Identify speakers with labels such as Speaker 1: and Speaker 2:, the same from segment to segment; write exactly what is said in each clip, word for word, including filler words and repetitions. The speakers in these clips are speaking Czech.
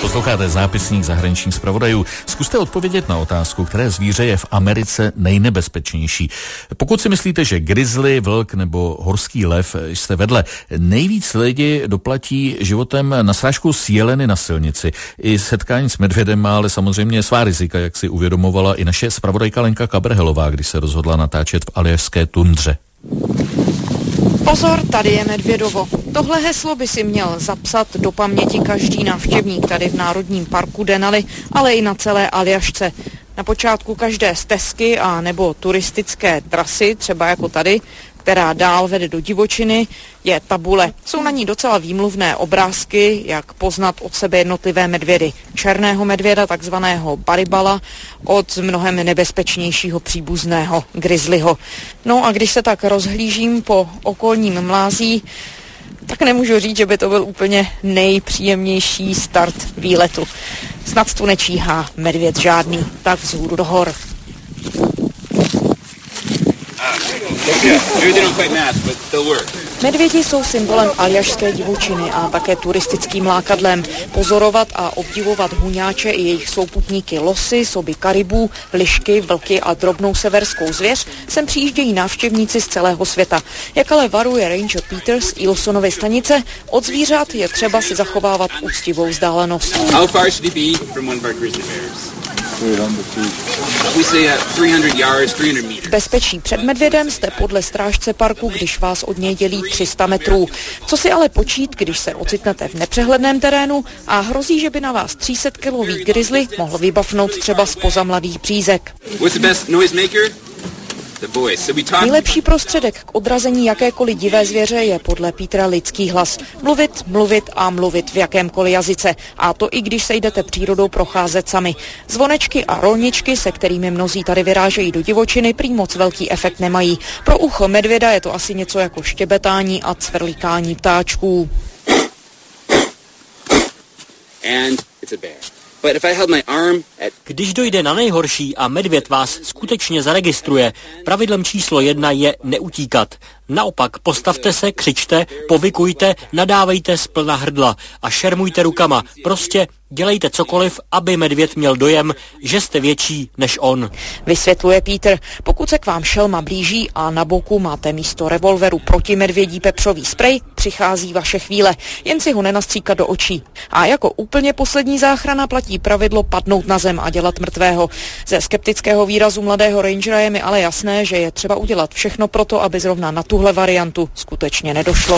Speaker 1: Posloucháte zápisník zahraničních zpravodajů. Zkuste odpovědět na otázku, které zvíře je v Americe nejnebezpečnější. Pokud si myslíte, že grizzly, vlk nebo horský lev jste vedle, nejvíc lidi doplatí životem na srážku s jeleny na silnici. I setkání s medvědem má ale samozřejmě svá rizika, jak si uvědomovala i naše zpravodajka Lenka Kabrhelová, když se rozhodla natáčet v aljašské tundře.
Speaker 2: Pozor, tady je Medvědovo. Tohle heslo by si měl zapsat do paměti každý návštěvník tady v Národním parku Denali, ale i na celé Aljašce. Na počátku každé stezky a nebo turistické trasy, třeba jako tady, která dál vede do divočiny, je tabule. Jsou na ní docela výmluvné obrázky, jak poznat od sebe jednotlivé medvědy. Černého medvěda, takzvaného baribala, od mnohem nebezpečnějšího příbuzného grizzlyho. No a když se tak rozhlížím po okolním mlází, tak nemůžu říct, že by to byl úplně nejpříjemnější start výletu. Snad tu nečíhá medvěd žádný, tak vzhůru do hor. Medvědi jsou symbolem aljašské divočiny a také turistickým lákadlem. Pozorovat a obdivovat huňáče i jejich souputníky losy, soby karibů, lišky, vlky a drobnou severskou zvěř sem přijíždějí návštěvníci z celého světa. Jak ale varuje ranger Peters z Ilsonovy stanice, od zvířat je třeba si zachovávat úctivou vzdálenost. V bezpečí před medvědem jste podle strážce parku, když vás od něj dělí tři sta metrů. Co si ale počít, když se ocitnete v nepřehledném terénu a hrozí, že by na vás tři sta kilový grizzly mohl vybafnout třeba zpoza mladých břízek. Nejlepší prostředek k odrazení jakékoliv divé zvěře je podle Petera lidský hlas. Mluvit, mluvit a mluvit v jakémkoliv jazyce. A to i když se jdete přírodou procházet sami. Zvonečky a rolničky, se kterými mnozí tady vyrážejí do divočiny, prý moc velký efekt nemají. Pro ucho medvěda je to asi něco jako štěbetání a cvrlikání ptáčků.
Speaker 3: And it's a bear.
Speaker 4: Když dojde na nejhorší a medvěd vás skutečně zaregistruje, pravidlem číslo jedna je neutíkat. Naopak postavte se, křičte, povykujte, nadávejte z plna hrdla a šermujte rukama. Prostě dělejte cokoliv, aby medvěd měl dojem, že jste větší než on.
Speaker 2: Vysvětluje Peter. Pokud se k vám šelma blíží a na boku máte místo revolveru protimedvědí pepřový sprej, přichází vaše chvíle. Jen si ho nenastříkat do očí. A jako úplně poslední záchrana platí pravidlo padnout na zem a dělat mrtvého. Ze skeptického výrazu mladého rangera je mi ale jasné, že je třeba udělat všechno proto, aby zrovna na tuhle variantu skutečně nedošlo.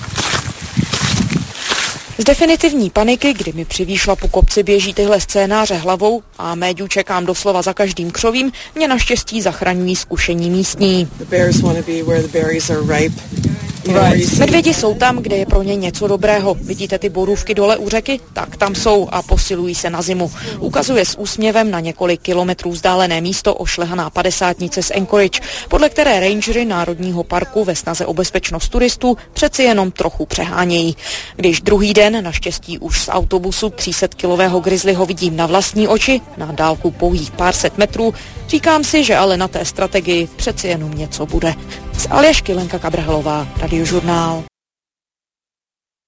Speaker 2: Z definitivní paniky, kdy mi při výšlapu kopci běží tyhle scénáře hlavou a méďu čekám doslova za každým křovím, mě naštěstí zachraňují zkušení místní. Medvědi jsou tam, kde je pro ně něco dobrého. Vidíte ty borůvky dole u řeky? Tak tam jsou a posilují se na zimu. Ukazuje s úsměvem na několik kilometrů vzdálené místo ošlehaná padesátnice z Anchorage, podle které rangery Národního parku ve snaze o bezpečnost turistů přeci jenom trochu přehánějí. Když druhý den, naštěstí už z autobusu tři sta kilového grizzlyho vidím na vlastní oči, na dálku pouhých pár set metrů, říkám si, že ale na té strategii přeci jenom něco bude. Z Aljašky Lenka Kabrhelová, Radiožurnál.